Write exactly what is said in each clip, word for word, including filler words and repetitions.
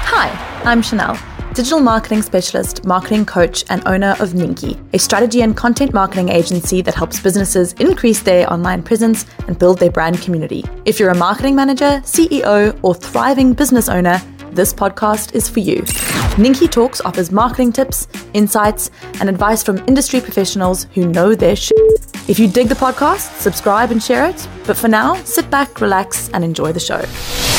Hi, I'm Chanel, digital marketing specialist, marketing coach, and owner of Ninki, a strategy and content marketing agency that helps businesses increase their online presence and build their brand community. If you're a marketing manager, C E O, or thriving business owner, this podcast is for you. Ninki Talks offers marketing tips, insights, and advice from industry professionals who know their shit. If you dig the podcast, subscribe and share it. But for now, sit back, relax, and enjoy the show.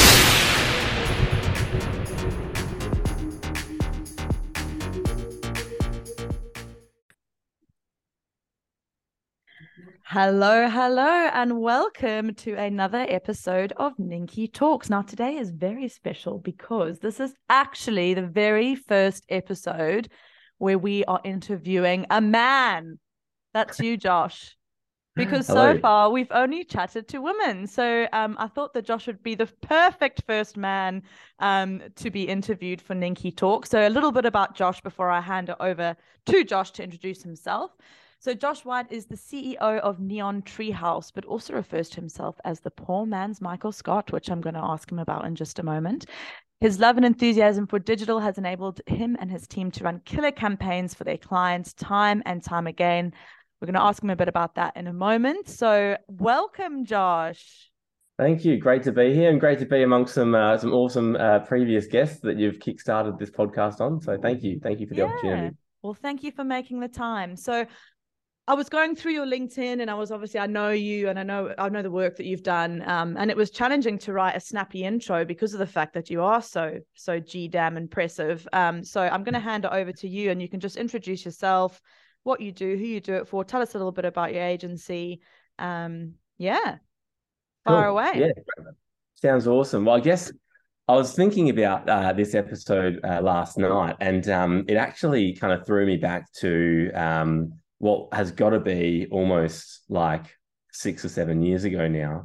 Hello, hello, and welcome to another episode of Ninki Talks. Now, today is very special because this is actually the very first episode where we are interviewing a man. That's you, Josh. Because Hello. so far we've only chatted to women. So um, I thought that Josh would be the perfect first man um, to be interviewed for Ninki Talks. So a little bit about Josh before I hand it over to Josh to introduce himself. So Josh White is the C E O of Neon Treehouse, but also refers to himself as the poor man's Michael Scott, which I'm going to ask him about in just a moment. His love and enthusiasm for digital has enabled him and his team to run killer campaigns for their clients time and time again. We're going to ask him a bit about that in a moment. So welcome, Josh. Thank you. Great to be here and great to be amongst some uh, some awesome uh, previous guests that you've kickstarted this podcast on. So thank you. Thank you for the Yeah. opportunity. Well, thank you for making the time. So I was going through your LinkedIn and I was obviously, I know you and I know I know the work that you've done. Um, and it was challenging to write a snappy intro because of the fact that you are so, so G damn impressive. Um, so I'm going to hand it over to you and you can just introduce yourself, what you do, who you do it for. Tell us a little bit about your agency. Um, yeah, far Cool. away. Yeah, sounds awesome. Well, I guess I was thinking about uh, this episode uh, last night and um, it actually kind of threw me back to um, what has got to be almost like six or seven years ago now,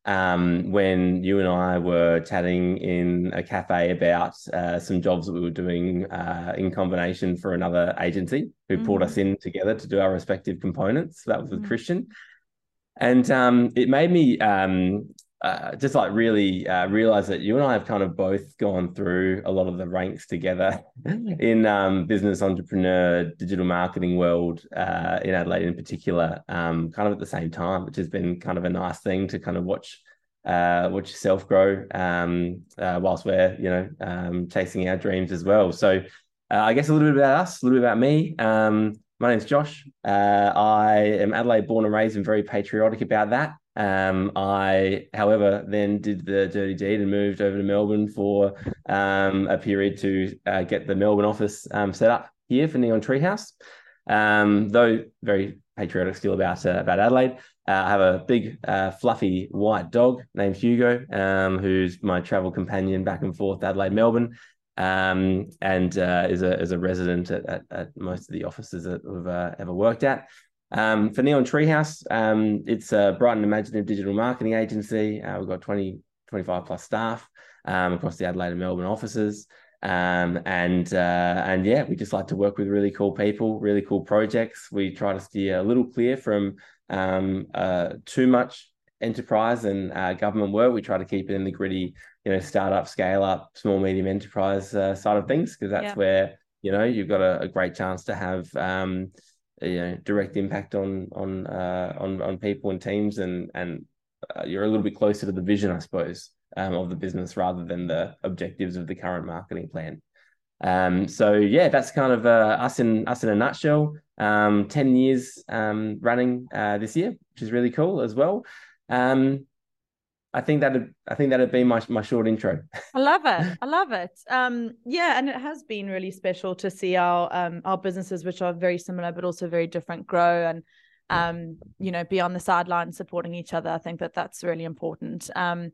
um, when you and I were chatting in a cafe about uh, some jobs that we were doing uh, in combination for another agency who Mm-hmm. pulled us in together to do our respective components. That was with Mm-hmm. Christian. And um, it made me um, uh, just like really uh, realize that you and I have kind of both gone through a lot of the ranks together in um, business, entrepreneur, digital marketing world uh, in Adelaide in particular, um, kind of at the same time, which has been kind of a nice thing to kind of watch uh, watch yourself grow um, uh, whilst we're, you know, um, chasing our dreams as well. So uh, I guess a little bit about us, a little bit about me. Um, My name's Josh. Uh, I am Adelaide born and raised and very patriotic about that. Um, I, however, then did the dirty deed and moved over to Melbourne for um, a period to uh, get the Melbourne office um, set up here for Neon Treehouse. Um, though very patriotic still about uh, about Adelaide. Uh, I have a big, uh, fluffy white dog named Hugo, um, who's my travel companion back and forth Adelaide, Melbourne. Um, and uh, is a is a resident at, at, at most of the offices that we've uh, ever worked at. Um, for Neon Treehouse, um, it's a bright and imaginative digital marketing agency. Uh, we've got twenty, twenty-five plus staff um, across the Adelaide and Melbourne offices. Um, and uh, and yeah, we just like to work with really cool people, really cool projects. We try to steer a little clear from um, uh, too much enterprise and uh, government work. We try to keep it in the gritty, you know, startup, scale up, small, medium enterprise uh, side of things, because that's yeah. where, you know, you've got a, a great chance to have, um, a, you know, direct impact on on uh, on on people and teams, and and uh, you're a little bit closer to the vision, I suppose, um, of the business rather than the objectives of the current marketing plan. Um, so yeah, that's kind of uh, us in us in a nutshell. Um, ten years um, running uh, this year, which is really cool as well. Um, I think that I think that'd be my my short intro. I love it. I love it. Um, yeah, and it has been really special to see our um our businesses, which are very similar but also very different, grow and um you know be on the sidelines supporting each other. I think that that's really important. Um,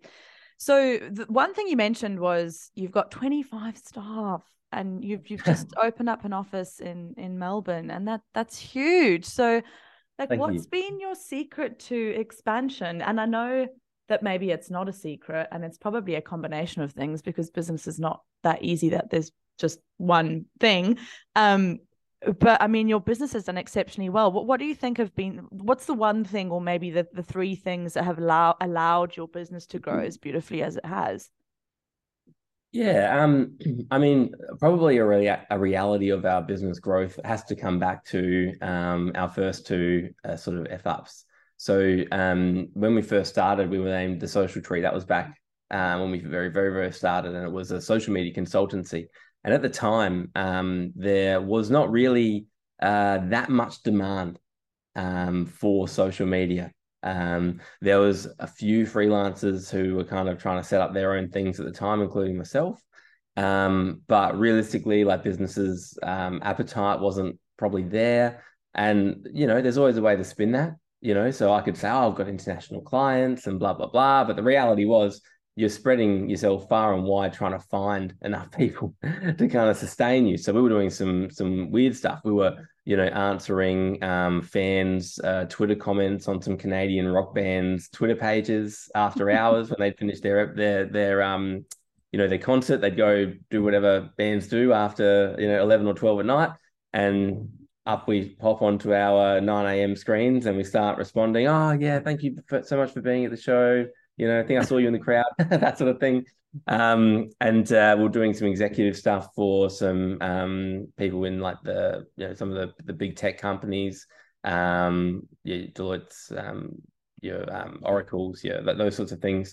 so the one thing you mentioned was you've got twenty-five staff and you've you've just opened up an office in in Melbourne, and that that's huge. So, like, Thank what's you. been your secret to expansion? And I know that maybe it's not a secret and it's probably a combination of things because business is not that easy that there's just one thing. Um, but I mean, your business has done exceptionally well. What what do you think have been, what's the one thing or maybe the, the three things that have allow, allowed your business to grow as beautifully as it has? Yeah, um, I mean, probably a, rea a reality of our business growth has to come back to um, our first two uh, sort of F ups. So um, when we first started, we were named The Social Tree. That was back uh, when we very, very, very started, and it was a social media consultancy. And at the time, um, there was not really uh, that much demand um, for social media. Um, there was a few freelancers who were kind of trying to set up their own things at the time, including myself. Um, but realistically, like businesses' um, appetite wasn't probably there. And, you know, there's always a way to spin that, you know, so I could say, oh, I've got international clients and blah, blah, blah. But the reality was you're spreading yourself far and wide trying to find enough people to kind of sustain you. So we were doing some some weird stuff. We were, you know, answering um, fans' uh, Twitter comments on some Canadian rock bands' Twitter pages after hours when they'd finished their their their um, you know, their concert. They'd go do whatever bands do after, you know, eleven or twelve at night, and up we pop onto our nine a m screens and we start responding. Oh yeah, thank you for, so much for being at the show. You know, I think I saw you in the crowd, that sort of thing. Um, and uh, we're doing some executive stuff for some um, people in like the, you know, some of the, the big tech companies, um, yeah, Deloitte's, um, your um, Oracles, yeah, those sorts of things.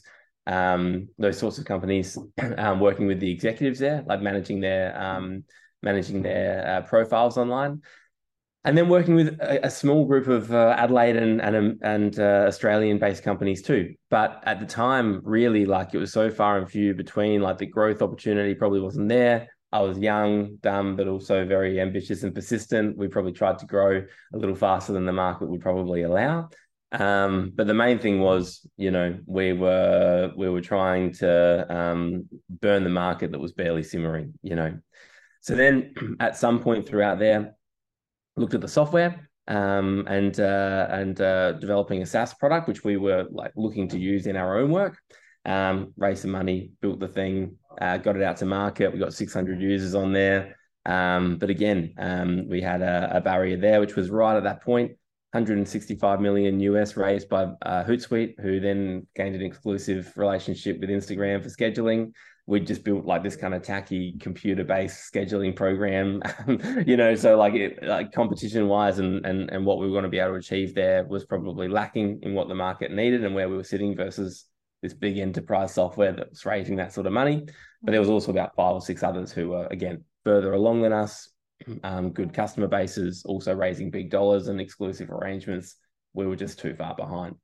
Um, those sorts of companies, um, working with the executives there, like managing their um, managing their uh, profiles online. And then working with a, a small group of uh, Adelaide and and, and uh, Australian-based companies too. But at the time, really, like it was so far and few between. Like the growth opportunity probably wasn't there. I was young, dumb, but also very ambitious and persistent. We probably tried to grow a little faster than the market would probably allow. Um, but the main thing was, you know, we were we were trying to um, burn the market that was barely simmering. You know, so then at some point throughout there, looked at the software um, and uh, and uh, developing a SaaS product, which we were like looking to use in our own work. Um, raised some money, built the thing, uh, got it out to market. We got six hundred users on there. Um, but again, um, we had a, a barrier there, which was right at that point. one hundred sixty-five million U S raised by uh, Hootsuite, who then gained an exclusive relationship with Instagram for scheduling. We just built like this kind of tacky computer-based scheduling program, you know. So like, it, like competition-wise, and and and what we were going to be able to achieve there was probably lacking in what the market needed and where we were sitting versus this big enterprise software that was raising that sort of money. But there was also about five or six others who were again further along than us, um, good customer bases, also raising big dollars and exclusive arrangements. We were just too far behind.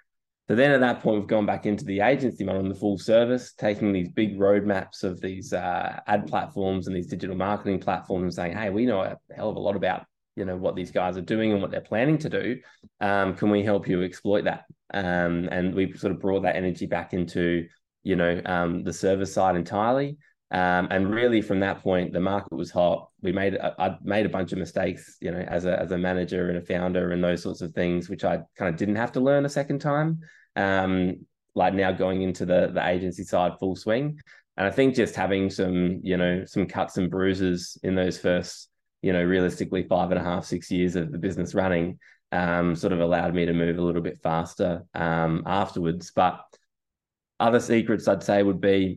So then at that point, we've gone back into the agency model and the full service, taking these big roadmaps of these uh, ad platforms and these digital marketing platforms and saying, hey, we know a hell of a lot about, you know, what these guys are doing and what they're planning to do. Um, can we help you exploit that? Um, and we sort of brought that energy back into, you know, um, the service side entirely. Um, and really from that point, the market was hot. We made, I made a bunch of mistakes, you know, as a, as a manager and a founder and those sorts of things, which I kind of didn't have to learn a second time. Um, like now going into the, the agency side full swing. And I think just having some, you know, some cuts and bruises in those first, you know, realistically five and a half, six years of the business running, um, sort of allowed me to move a little bit faster um, afterwards. But other secrets I'd say would be,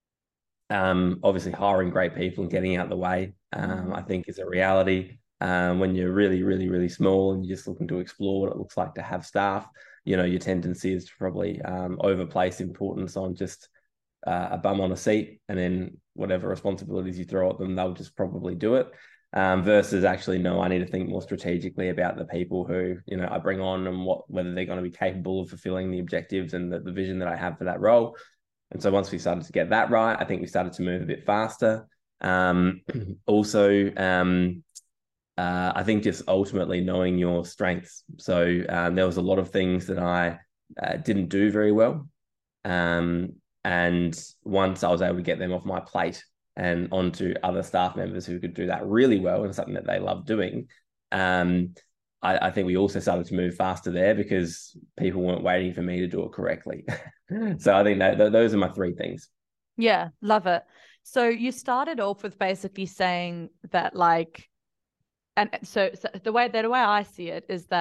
Um, obviously, hiring great people and getting out the way, um, I think, is a reality. Um, when you're really, really, really small and you're just looking to explore what it looks like to have staff, you know, your tendency is to probably um, overplace importance on just uh, a bum on a seat, and then whatever responsibilities you throw at them, they'll just probably do it. Um, versus actually, no, I need to think more strategically about the people who, you know, I bring on and what whether they're going to be capable of fulfilling the objectives and the, the vision that I have for that role. And so once we started to get that right, I think we started to move a bit faster. Um, also, um, uh, I think just ultimately knowing your strengths. So um, there was a lot of things that I uh, didn't do very well. Um, and once I was able to get them off my plate and onto other staff members who could do that really well and something that they love doing, um, I, I think we also started to move faster there because people weren't waiting for me to do it correctly. So I think that th- those are my three things. Yeah, love it. So you started off with basically saying that, like, and so, so the way that the way I see it is that one of the secrets to growth is fucking up, because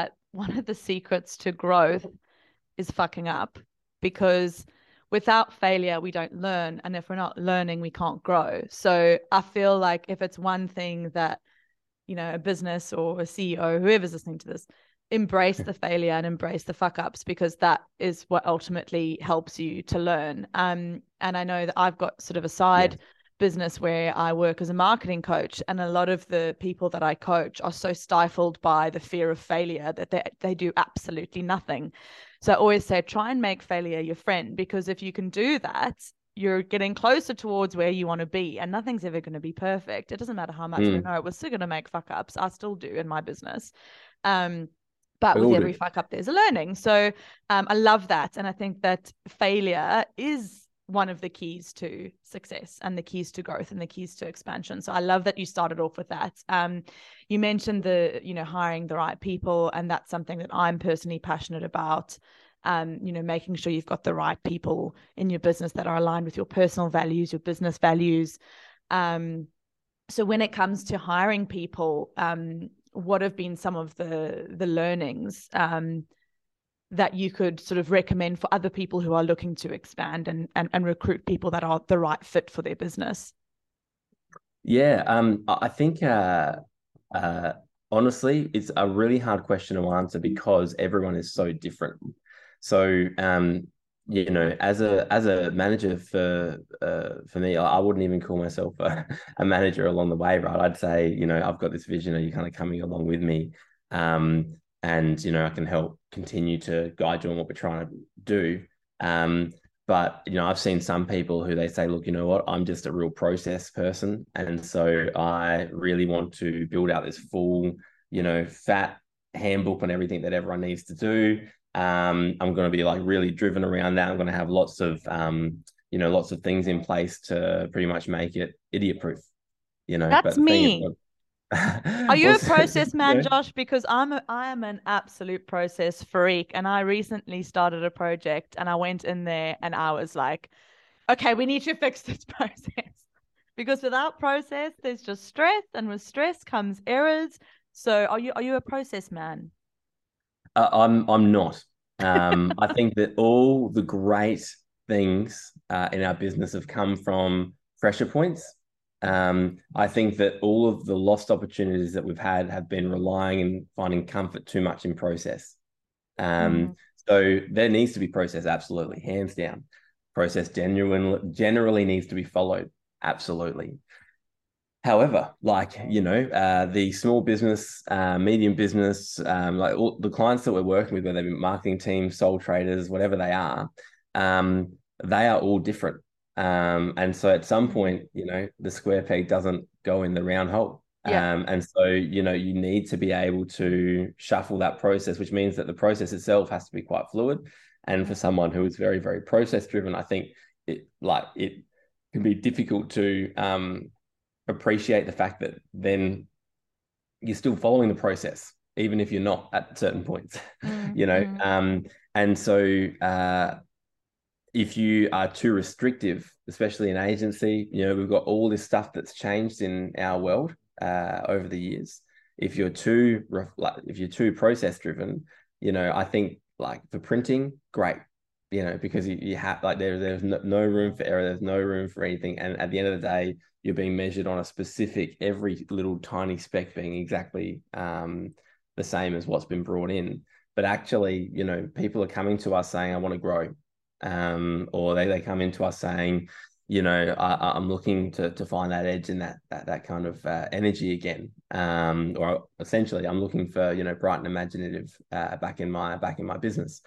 without failure, we don't learn. And if we're not learning, we can't grow. So I feel like if it's one thing that, you know, a business or a C E O, whoever's listening to this, embrace the failure and embrace the fuck ups, because that is what ultimately helps you to learn. Um, and I know that I've got sort of a side yeah. business where I work as a marketing coach, and a lot of the people that I coach are so stifled by the fear of failure that they, they do absolutely nothing. So I always say, try and make failure your friend, because if you can do that, you're getting closer towards where you want to be, and nothing's ever going to be perfect. It doesn't matter how much mm. we know. We're still going to make fuck ups. I still do in my business. Um, but we with every do. fuck up, there's a learning. So um, I love that. And I think that failure is one of the keys to success and the keys to growth and the keys to expansion. So I love that you started off with that. Um, you mentioned the, you know, hiring the right people, and that's something that I'm personally passionate about. Um, you know, making sure you've got the right people in your business that are aligned with your personal values, your business values. Um, so when it comes to hiring people, um, what have been some of the the learnings um, that you could sort of recommend for other people who are looking to expand and, and, and recruit people that are the right fit for their business? Yeah, um, I think uh, uh, honestly, it's a really hard question to answer because everyone is so different. So, um, you know, as a as a manager for uh, for me, I wouldn't even call myself a, a manager along the way, right? I'd say, you know, I've got this vision. Are you kind of coming along with me? Um, and you know, I can help continue to guide you on what we're trying to do. Um, but you know, I've seen some people who they say, look, you know what, I'm just a real process person, and so I really want to build out this full, you know, fat handbook on everything that everyone needs to do. Um, I'm going to be like really driven around that. I'm going to have lots of, um, you know, lots of things in place to pretty much make it idiot proof, you know. That's but the me. thing is, Are you a process man, Josh? Because I'm a, I am an absolute process freak, and I recently started a project, and I went in there and I was like, okay, we need to fix this process, because without process, there's just stress, and with stress comes errors. So, are you are you a process man? Uh, I'm I'm not. Um, I think that all the great things uh, in our business have come from pressure points. Um, I think that all of the lost opportunities that we've had have been relying and finding comfort too much in process. Um, mm. So there needs to be process, absolutely, hands down. Process genuinely generally needs to be followed, absolutely. However, like, you know, uh, the small business, uh, medium business, um, like all the clients that we're working with, whether they be marketing teams, sole traders, whatever they are, um, they are all different. Um, and so at some point, you know, the square peg doesn't go in the round hole. Yeah. Um, and so, you know, you need to be able to shuffle that process, which means that the process itself has to be quite fluid. And for someone who is very, very process driven, I think it like it can be difficult to um, appreciate the fact that then you're still following the process, even if you're not at certain points, mm-hmm. you know? Um, and so uh, if you are too restrictive, especially in agency, you know, we've got all this stuff that's changed in our world uh, over the years. If you're too, like, if you're too process driven, you know, I think like for printing, great, you know, because you, you have like there, there's no, no room for error. There's no room for anything. And at the end of the day, you're being measured on a specific, every little tiny speck being exactly um, the same as what's been brought in. But actually, you know, people are coming to us saying, I want to grow. Um, or they, they come into us saying, you know, I, I'm looking to to find that edge and that that that kind of uh, energy again. Um, or essentially, I'm looking for, you know, bright and imaginative uh, back in my back in my business.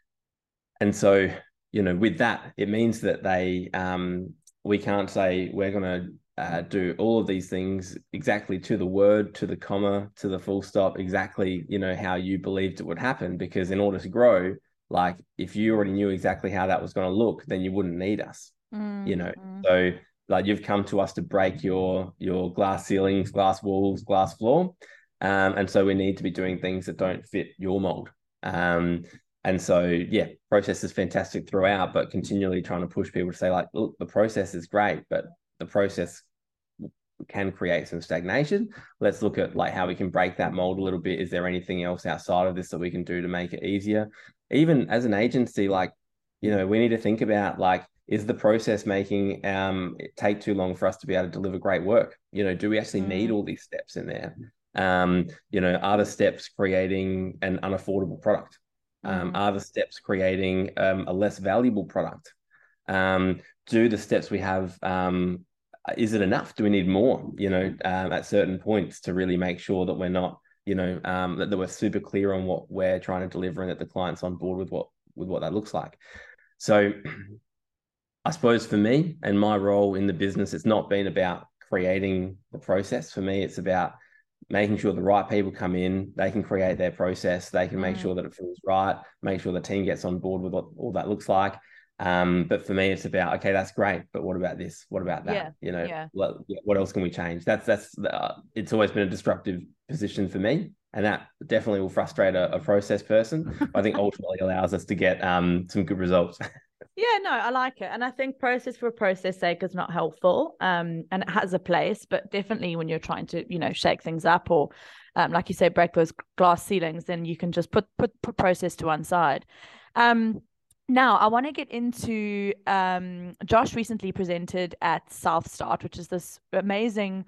And so, you know, with that, it means that they um, we can't say we're going to uh, do all of these things exactly to the word, to the comma, to the full stop, exactly, you know, how you believed it would happen. Because in order to grow, like if you already knew exactly how that was going to look, then you wouldn't need us, mm-hmm. you know. So like you've come to us to break your your glass ceilings, glass walls, glass floor, um, and so we need to be doing things that don't fit your mold. Um, and so yeah, process is fantastic throughout, but continually trying to push people to say like, look, the process is great, but the process can create some stagnation. Let's look at like how we can break that mold a little bit. Is there anything else outside of this that we can do to make it easier? Even as an agency, like You know, we need to think about like, is the process making um it take too long for us to be able to deliver great work? You know, do we actually need Mm. all these steps in there? Um, you know, are the steps creating an unaffordable product? Um, Mm. are the steps creating um, a less valuable product? Um, do the steps we have, um, is it enough? Do we need more, you know, um, at certain points to really make sure that we're not, you know, um, that, that we're super clear on what we're trying to deliver and that the client's on board with what with what that looks like. So I suppose for me and my role in the business, it's not been about creating the process. For me, it's about making sure the right people come in, they can create their process, they can make Mm. sure that it feels right, make sure the team gets on board with what all that looks like. Um, but for me, it's about, okay, that's great, but what about this? What about that? Yeah. You know, Yeah. what, what else can we change? That's that's uh, it's always been a disruptive position for me, and that definitely will frustrate a, a process person. But I think ultimately allows us to get um, some good results. Yeah, no, I like it. And I think process for process sake is not helpful. Um, and it has a place, but definitely when you're trying to, you know, shake things up or um, like you say, break those glass ceilings, then you can just put put put process to one side. Um, now I want to get into um Josh recently presented at South Start, which is this amazing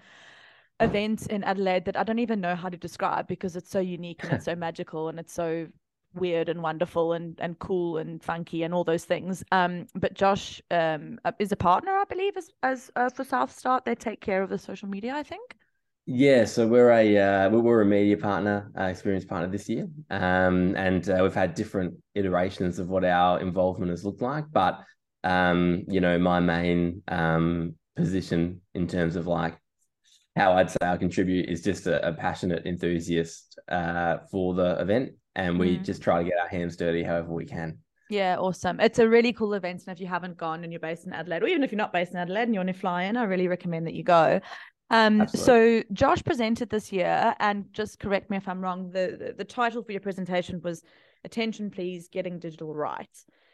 event in Adelaide that I don't even know how to describe because it's so unique and it's so magical and it's so weird and wonderful and and cool and funky and all those things. Um, but Josh um is a partner, I believe, as as uh, for South Start. They take care of the social media, I think. Yeah, so we're a uh, we're a media partner, uh, experience partner this year, um, and uh, we've had different iterations of what our involvement has looked like. But um, you know, my main um, position in terms of like how I'd say I contribute is just a, a passionate enthusiast uh, for the event, and we Mm. just try to get our hands dirty however we can. Yeah, awesome. It's a really cool event. And if you haven't gone and you're based in Adelaide, or even if you're not based in Adelaide and you want to fly in, I really recommend that you go. Um, Absolutely. so Josh presented this year, and just correct me if I'm wrong, the, the, the title for your presentation was Attention Please, Getting Digital Right.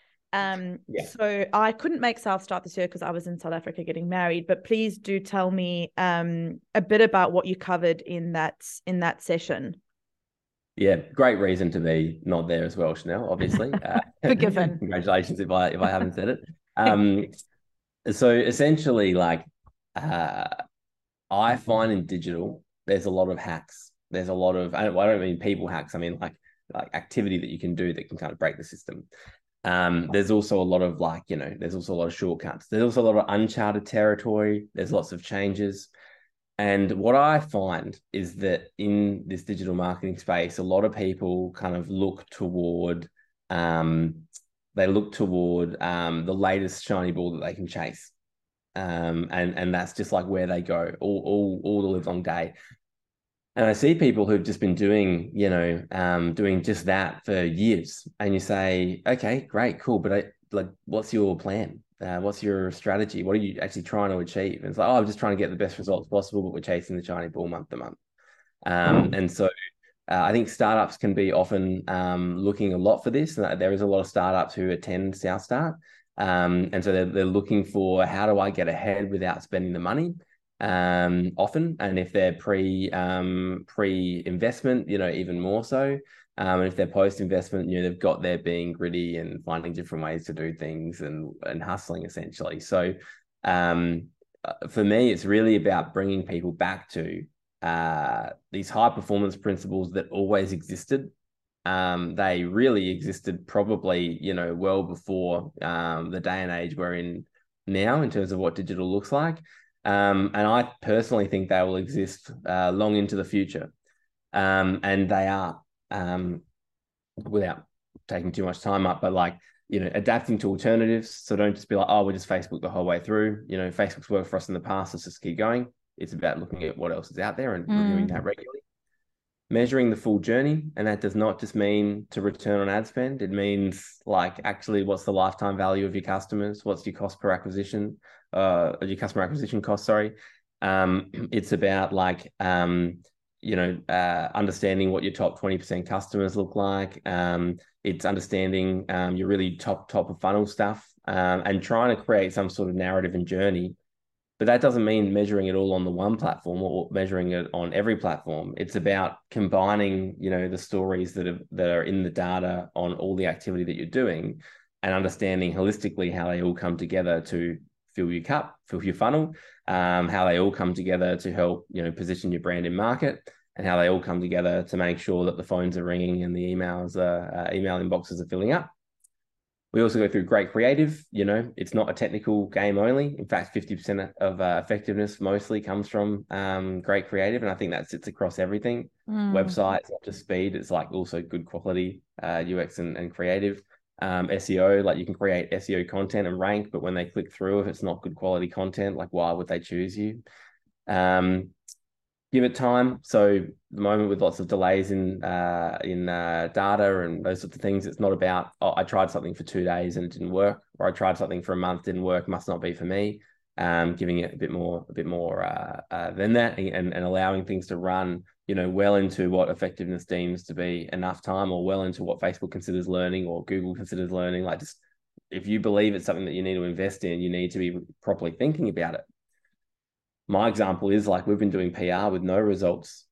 Um, Yeah. so I couldn't make South Start this year because I was in South Africa getting married, but please do tell me um a bit about what you covered in that in that session. Yeah, great reason to be not there as well, Chanel, obviously. Uh, Forgiven. congratulations if I if I haven't said it. Um, so essentially, like uh, I find in digital, there's a lot of hacks. There's a lot of I don't, I don't mean people hacks. I mean like like activity that you can do that can kind of break the system. Um, there's also a lot of like, you know, there's also a lot of shortcuts. There's also a lot of uncharted territory. There's lots of changes. And what I find is that in this digital marketing space, a lot of people kind of look toward, um, they look toward um, the latest shiny ball that they can chase. Um, and and that's just like where they go all all all the live long day. And I see people who've just been doing, you know, um, doing just that for years. And you say, okay, great, cool, but I, like, what's your plan? Uh, what's your strategy? What are you actually trying to achieve? And it's like, oh, I'm just trying to get the best results possible, but we're chasing the shiny ball month to month. Um, and so uh, I think startups can be often um, looking a lot for this. And there is a lot of startups who attend South Start. Um, and so they're, they're looking for how do I get ahead without spending the money? Um, often, and if they're pre um, pre investment, you know, even more so. Um, and if they're post investment, you know, they've got their being gritty and finding different ways to do things and and hustling essentially. So, um, for me, it's really about bringing people back to uh, these high performance principles that always existed. Um, they really existed probably, you know, well before um, the day and age we're in now in terms of what digital looks like. Um, and I personally think they will exist uh, long into the future. Um, and they are, um, without taking too much time up, but like, you know, adapting to alternatives. So don't just be like, oh, we're just Facebook the whole way through. You know, Facebook's worked for us in the past. Let's just keep going. It's about looking at what else is out there and reviewing Mm. that regularly. Measuring the full journey, and that does not just mean to return on ad spend. It means like actually what's the lifetime value of your customers? What's your cost per acquisition? Uh, your customer acquisition cost, sorry. Um, it's about like um, you know, uh, understanding what your top twenty percent customers look like. Um, it's understanding um, your really top top of funnel stuff, um, and trying to create some sort of narrative and journey, but that doesn't mean measuring it all on the one platform or measuring it on every platform. It's about combining, you know, the stories that are that are in the data on all the activity that you're doing and understanding holistically how they all come together to fill your cup, fill your funnel, um, how they all come together to help, you know, position your brand in market, and how they all come together to make sure that the phones are ringing and the emails are, uh, email inboxes are filling up. We also go through great creative. You know, it's not a technical game only. In fact, fifty percent of uh, effectiveness mostly comes from um, great creative. And I think that sits across everything. Mm. Websites, not just speed. It's like also good quality uh, U X and, and creative. Um, S E O, like you can create S E O content and rank, but when they click through, if it's not good quality content, like why would they choose you? Um, give it time. So the moment with lots of delays in uh, in uh, data and those sorts of things, it's not about, oh, I tried something for two days and it didn't work, or I tried something for a month, didn't work, must not be for me. Um, giving it a bit more, a bit more uh, uh, than that, and, and allowing things to run, you know, well into what effectiveness deems to be enough time, or well into what Facebook considers learning or Google considers learning. Like, just if you believe it's something that you need to invest in, you need to be properly thinking about it. My example is, like, we've been doing P R with no results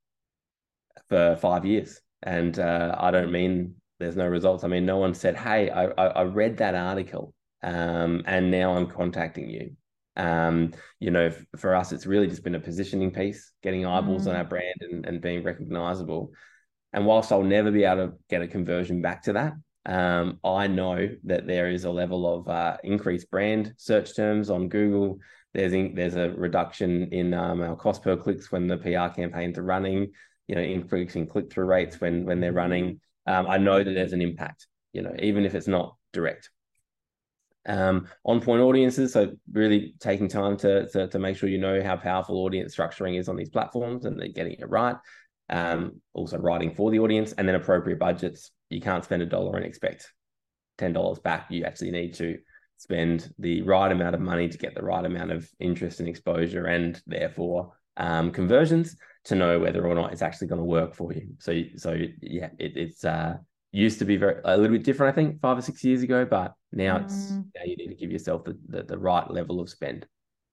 for five years. And uh, I don't mean there's no results. I mean, no one said, hey, I, I, I read that article um, and now I'm contacting you. Um, you know, for us, it's really just been a positioning piece, getting eyeballs mm. on our brand and, and being recognizable. And whilst I'll never be able to get a conversion back to that, um, I know that there is a level of uh, increased brand search terms on Google. There's in, there's a reduction in um, our cost per clicks when the P R campaigns are running, you know, increasing click-through rates when, when they're running. Um, I know that there's an impact, you know, even if it's not direct. Um, on-point audiences, so really taking time to, to, to make sure you know how powerful audience structuring is on these platforms and they're getting it right. Um, also writing for the audience, and then appropriate budgets. You can't spend a dollar and expect ten dollars back. You actually need to spend the right amount of money to get the right amount of interest and exposure, and therefore um, conversions, to know whether or not it's actually going to work for you. So, so yeah, it, it's uh, used to be very a little bit different, I think, five or six years ago, but now mm. it's now you need to give yourself the, the the right level of spend.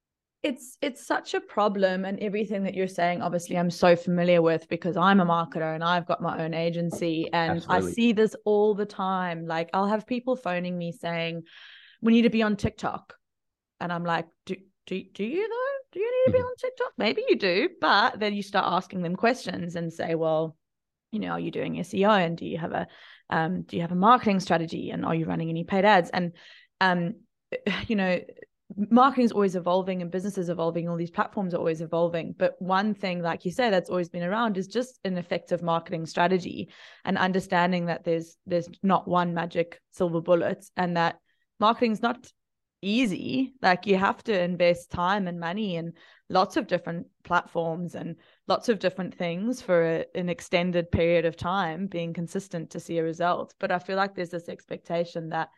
It's it's such a problem, and everything that you're saying, obviously, I'm so familiar with because I'm a marketer and I've got my own agency, and Absolutely. I see this all the time. Like, I'll have people phoning me saying, we need to be on TikTok. And I'm like, do, do, do you though? Do you need to be on TikTok? Maybe you do, but then you start asking them questions and say, well, you know, are you doing S E O? And do you have a, um, do you have a marketing strategy? And are you running any paid ads? And, um, you know, marketing is always evolving and business is evolving. All these platforms are always evolving. But one thing, like you say, that's always been around is just an effective marketing strategy, and understanding that there's, there's not one magic silver bullet, and that marketing's not easy. Like, you have to invest time and money in lots of different platforms and lots of different things for a, an extended period of time, being consistent to see a result. But I feel like there's this expectation that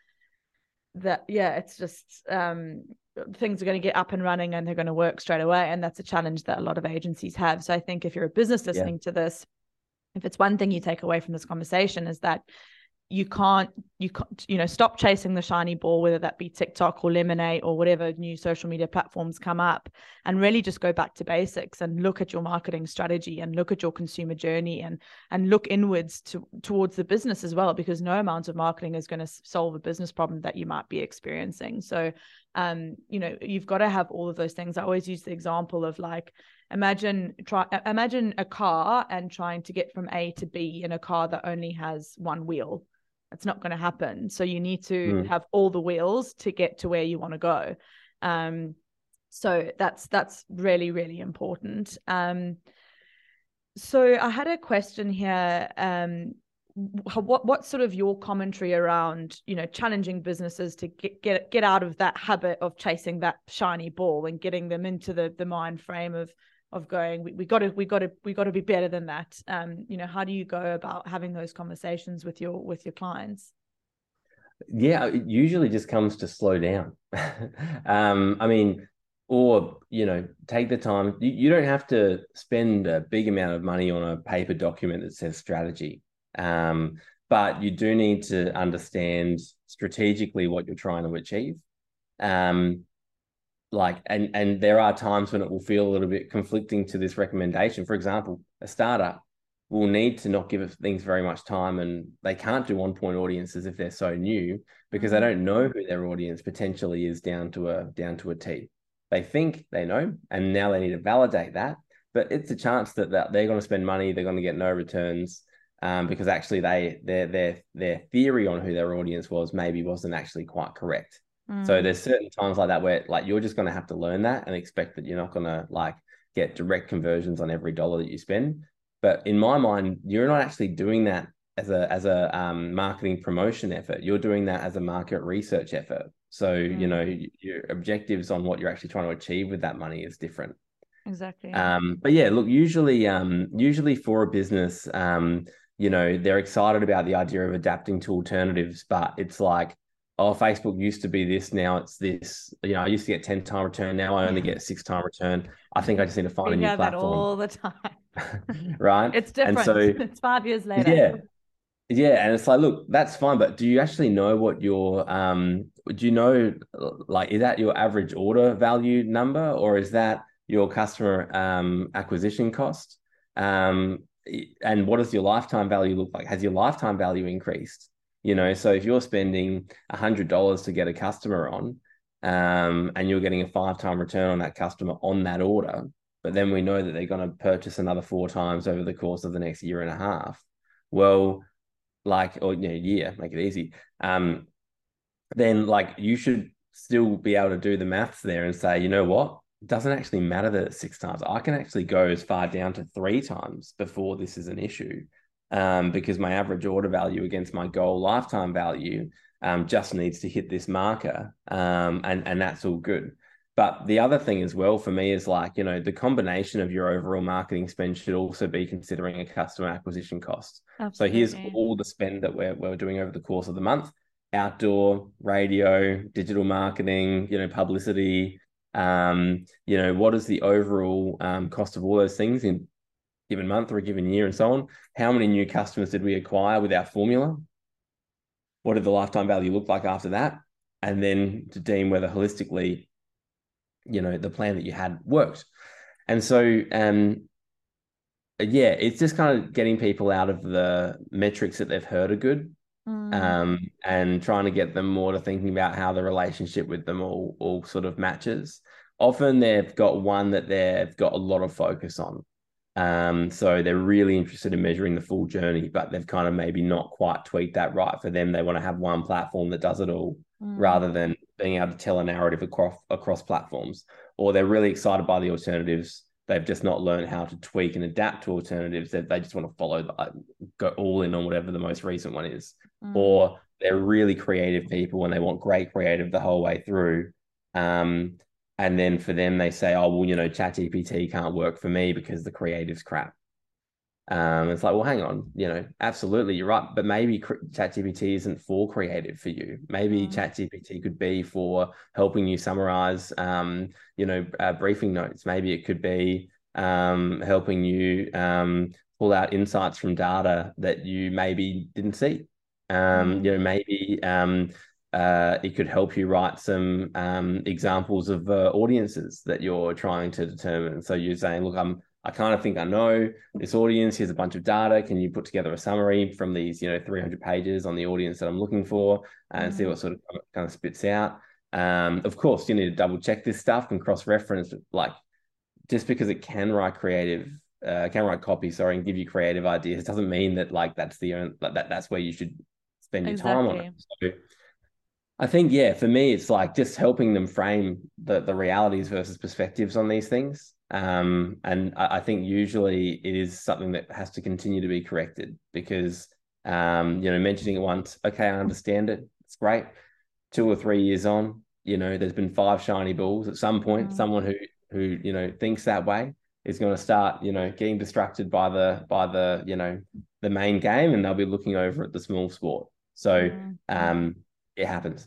that yeah it's just um things are going to get up and running and they're going to work straight away, and that's a challenge that a lot of agencies have. So I think if you're a business listening yeah. to this, if it's one thing you take away from this conversation, is that you can't, you can't, you know, stop chasing the shiny ball, whether that be TikTok or Lemonade or whatever new social media platforms come up, and really just go back to basics and look at your marketing strategy and look at your consumer journey, and and look inwards to, towards the business as well, because no amount of marketing is going to solve a business problem that you might be experiencing. So, um, you know, you've got to have all of those things. I always use the example of, like, imagine try imagine a car and trying to get from A to B in a car that only has one wheel. It's not going to happen. So you need to mm. have all the wheels to get to where you want to go. Um, so that's that's really, really important. Um, so I had a question here. Um, what what's sort of your commentary around, you know, challenging businesses to get get get out of that habit of chasing that shiny ball and getting them into the the mind frame of of going, we, we got to, we got to, we got to be better than that. Um, you know, how do you go about having those conversations with your, with your clients? Yeah, it usually just comes to slow down. um, I mean, or, you know, take the time. You, you don't have to spend a big amount of money on a paper document that says strategy. Um, but you do need to understand strategically what you're trying to achieve. Um, Like, and, and there are times when it will feel a little bit conflicting to this recommendation. For example, a startup, will need to not give things very much time, and they can't do on-point audiences if they're so new because mm-hmm. they don't know who their audience potentially is down to a down to a T. They think they know, and now they need to validate that. But it's a chance that, that they're going to spend money, they're going to get no returns, um, because actually they their their their theory on who their audience was maybe wasn't actually quite correct. Mm. So there's certain times like that where like you're just going to have to learn that and expect that you're not going to like get direct conversions on every dollar that you spend. But in my mind, you're not actually doing that as a as a um, marketing promotion effort. You're doing that as a market research effort. So mm. you know your objectives on what you're actually trying to achieve with that money is different. Exactly. Um, but yeah, look, usually, um, usually for a business, um, you know, they're excited about the idea of adapting to alternatives, but it's like, oh, Facebook used to be this, now it's this. You know, I used to get ten time return, now I only get a six time return. I think I just need to find we a new hear platform. That all the time, right? It's different. And so, it's five years later. Yeah. Yeah, and it's like, look, that's fine, but do you actually know what your um do you know like is that your average order value number, or is that your customer um acquisition cost? Um and what does your lifetime value look like? Has your lifetime value increased? You know, so if you're spending a hundred dollars to get a customer on, um, and you're getting a five-time return on that customer on that order, but then we know that they're going to purchase another four times over the course of the next year and a half. Well, like, or you know, year, make it easy. Um, then like you should still be able to do the maths there and say, you know what, it doesn't actually matter that it's six times. I can actually go as far down to three times before this is an issue, um, because my average order value against my goal lifetime value um, just needs to hit this marker, um, and and that's all good. But the other thing as well for me is like, you know, the combination of your overall marketing spend should also be considering a customer acquisition cost. Absolutely. So here's all the spend that we're, we're doing over the course of the month: outdoor, radio, digital marketing, you know, publicity. Um, you know, what is the overall um, cost of all those things in a given month or a given year and so on? How many new customers did we acquire with our formula? What did the lifetime value look like after that? And then to deem whether holistically, you know, the plan that you had worked. And so, um, yeah, it's just kind of getting people out of the metrics that they've heard are good, mm. um, and trying to get them more to thinking about how the relationship with them all, all sort of matches. Often they've got one that they've got a lot of focus on. Um, so they're really interested in measuring the full journey, but they've kind of maybe not quite tweaked that right for them. They want to have one platform that does it all, mm. rather than being able to tell a narrative across across platforms. Or they're really excited by the alternatives. They've just not learned how to tweak and adapt to alternatives. That they just want to follow, uh, go all in on whatever the most recent one is. Mm. Or they're really creative people and they want great creative the whole way through. Um, And then for them, they say, oh, well, you know, ChatGPT can't work for me because the creative's crap. Um, it's like, well, hang on, you know, absolutely, you're right. But maybe ChatGPT isn't for creative for you. Maybe mm. ChatGPT could be for helping you summarize, um, you know, uh, briefing notes. Maybe it could be um, helping you um, pull out insights from data that you maybe didn't see. Um, mm. You know, maybe... Um, Uh, it could help you write some um, examples of uh, audiences that you're trying to determine. So you're saying, look, I'm, I kind of think I know this audience. Here's a bunch of data. Can you put together a summary from these, you know, three hundred pages on the audience that I'm looking for, and mm. see what sort of kind of spits out? Um, of course, you need to double check this stuff and cross-reference. Like, just because it can write creative, uh, can write copy, sorry, and give you creative ideas doesn't mean that like that's the like that that's where you should spend your exactly. time on it. So, I think, yeah, for me, it's like just helping them frame the, the realities versus perspectives on these things. Um, and I, I think usually it is something that has to continue to be corrected because, um, you know, mentioning it once, okay, I understand it. It's great. Two or three years on, you know, there's been five shiny balls. At some point, mm. someone who, who, you know, thinks that way is going to start, you know, getting distracted by the, by the, you know, the main game, and they'll be looking over at the small sport. So, mm. um, it happens.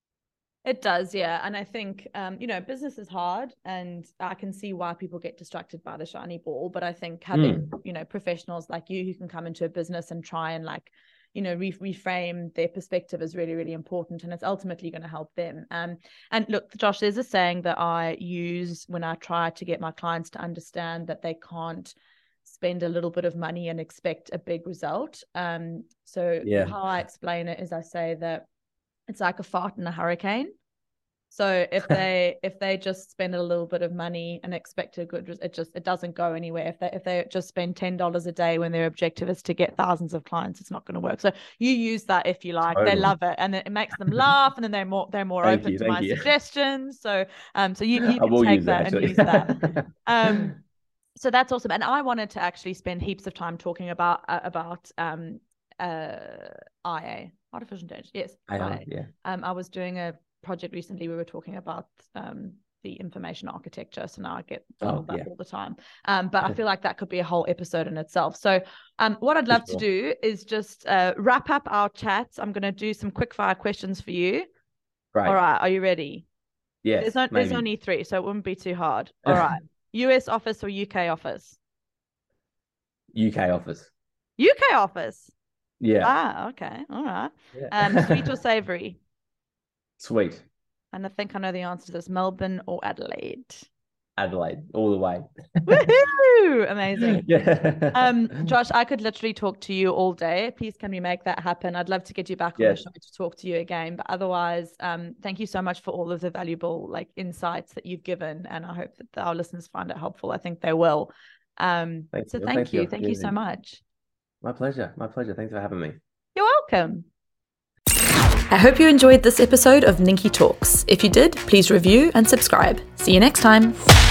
It does, yeah. And I think, um, you know, business is hard, and I can see why people get distracted by the shiny ball. But I think having, mm. you know, professionals like you who can come into a business and try and like, you know, re- reframe their perspective is really, really important. And it's ultimately going to help them. Um, and look, Josh, there's a saying that I use when I try to get my clients to understand that they can't spend a little bit of money and expect a big result. Um, so Yeah. how I explain it is I say that it's like a fart in a hurricane. So if they if they just spend a little bit of money and expect a good, it just it doesn't go anywhere. If they if they just spend ten dollars a day when their objective is to get thousands of clients, it's not going to work. So you use that if you like. Totally. They love it, and it makes them laugh, and then they're more they're more Thank open you, to thank my you. suggestions. So um so you you I can will take use that that, and use that. Um, so that's awesome. And I wanted to actually spend heaps of time talking about uh, about um uh I A, artificial intelligence. Yes, I I A. am, yeah. Um, I was doing a project recently. We were talking about um the information architecture, so now I get told Oh, that yeah. all the time. Um, but I feel like that could be a whole episode in itself. So um, what I'd love sure. to do is just uh, wrap up our chats. I'm going to do some quick fire questions for you. Great. All right, are you ready? Yes, There's, no, there's maybe. only three, so it wouldn't be too hard. All right. U S office or U K office? U K office. U K office. Yeah. Ah, okay. All right. Yeah. Um, sweet or savory? Sweet. And I think I know the answer to this. Melbourne or Adelaide? Adelaide, all the way. Woohoo! Amazing. Yeah. Um, Josh, I could literally talk to you all day. Please, can we make that happen? I'd love to get you back on Yes. the show to talk to you again. But otherwise, um, thank you so much for all of the valuable like insights that you've given, and I hope that our listeners find it helpful. I think they will. Um, Thank so you. thank Thanks for you, the thank you so opportunity. much. My pleasure. My pleasure. Thanks for having me. You're welcome. I hope you enjoyed this episode of Ninky Talks. If you did, please review and subscribe. See you next time.